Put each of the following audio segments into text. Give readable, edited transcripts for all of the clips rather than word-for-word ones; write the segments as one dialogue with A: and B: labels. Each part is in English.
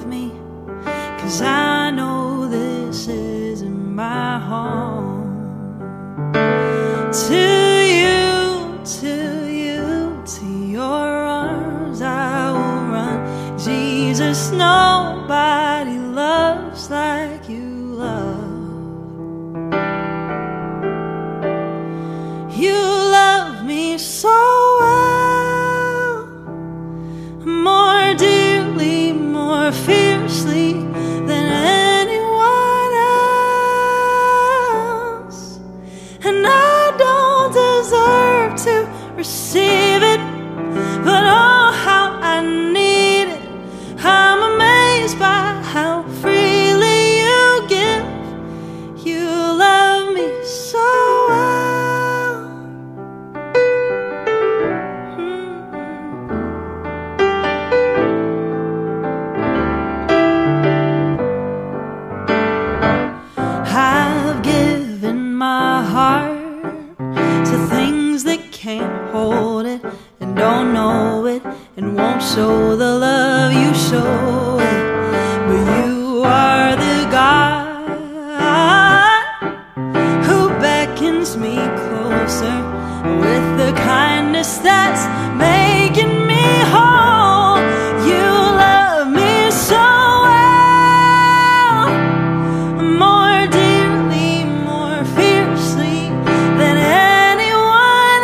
A: me, 'cause I know this isn't my home. To your arms I will run. Jesus, nobody loves like you love. You love me so well, more dearly, more fiercely than anyone else. And I don't deserve to receive it, but oh, how I need it. I'm amazed by how freely you give. You love me so well. I've given my heart to things that can't hold it and don't know it and won't show the love you show it. But you are the God who beckons me closer with the kindness that's making me whole. You love me so well, more dearly, more fiercely than anyone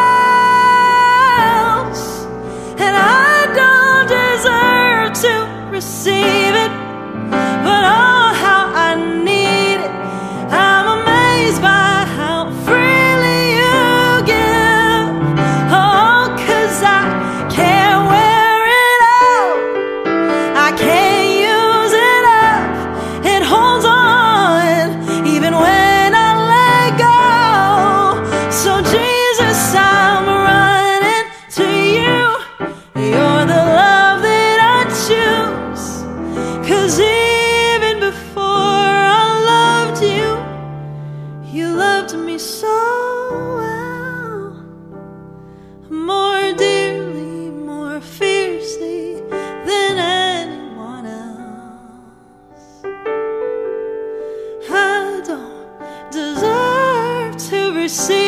A: else. And I don't deserve to receive it, but oh, how I need it. I'm amazed by how freely you give. Oh, 'cause I can't wear it out, I can't use it up. It holds on even when I let go. So Jesus, I'm running to you. You're the love that I choose, 'cause even before I loved you, you loved me so well, more dearly, more fiercely than anyone else. I don't deserve to receive